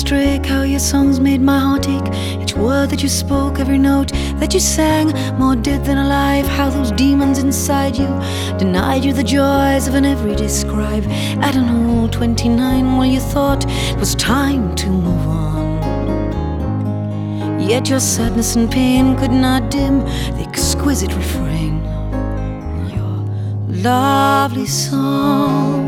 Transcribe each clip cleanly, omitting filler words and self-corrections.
Nicholas Drake, how your songs made my heart ache. Each word that you spoke, every note that you sang, more dead than alive. How those demons inside you denied you the joys of an everyday scribe. At an old 29, well, you thought it was time to move on. Yet your sadness and pain could not dim the exquisite refrain of your lovely song.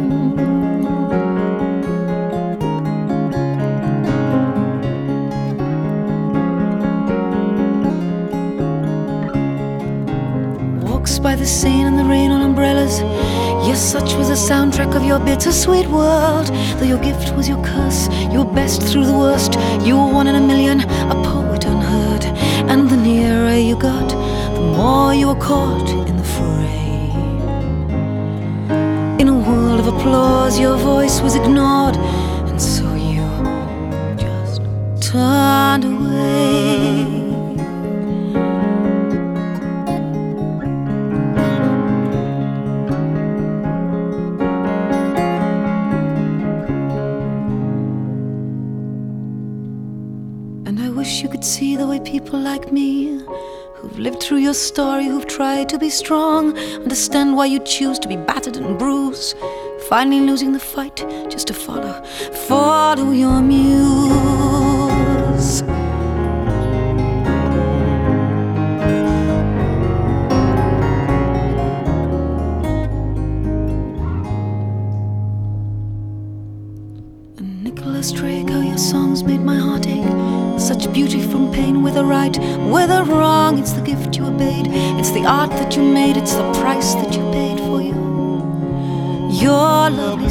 By the Seine and the rain on umbrellas. Yes, such was the soundtrack of your bittersweet world. Though your gift was your curse, your best through the worst. You were one in a million, a poet unheard. And the nearer you got, the more you were caught in the fray. In a world of applause, your voice was ignored, and so you just turned away. And I wish you could see the way people like me, who've lived through your story, who've tried to be strong, understand why you choose to be battered and bruised, finally losing the fight just to follow your muse. And Nicholas Drake, how your songs made my heart ache. Such beauty from pain, whether right, whether wrong. It's the gift you obeyed, it's the art that you made, it's the price that you paid for your lovely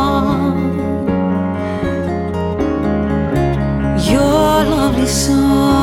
song. Your lovely song.